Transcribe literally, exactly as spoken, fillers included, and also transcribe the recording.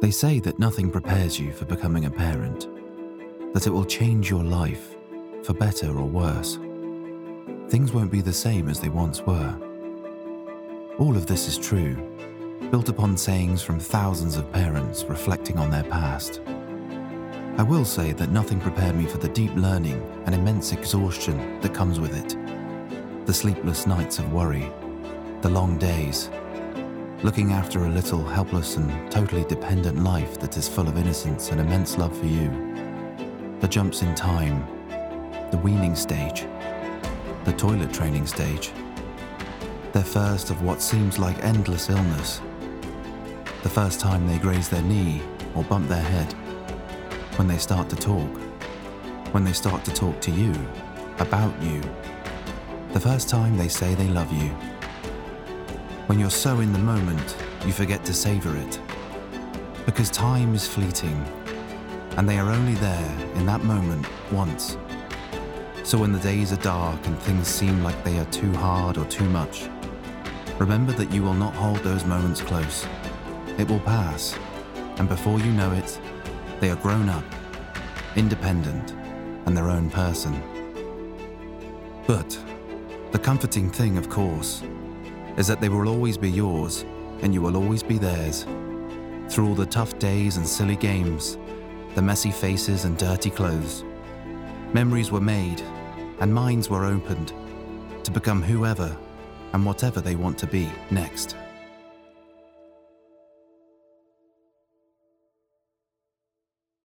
They say that nothing prepares you for becoming a parent, that it will change your life, for better or worse. Things won't be the same as they once were. All of this is true, built upon sayings from thousands of parents reflecting on their past. I will say that nothing prepared me for the deep learning and immense exhaustion that comes with it. The sleepless nights of worry, the long days, looking after a little helpless and totally dependent life that is full of innocence and immense love for you. The jumps in time, the weaning stage, the toilet training stage, their first of what seems like endless illness, the first time they graze their knee or bump their head, when they start to talk, when they start to talk to you, about you, the first time they say they love you. When you're so in the moment, you forget to savor it. Because time is fleeting, and they are only there in that moment once. So when the days are dark and things seem like they are too hard or too much, remember that you will not hold those moments close. It will pass, and before you know it, they are grown up, independent, and their own person. But the comforting thing, of course, is that they will always be yours, and you will always be theirs. Through all the tough days and silly games, the messy faces and dirty clothes, memories were made, and minds were opened to become whoever and whatever they want to be next.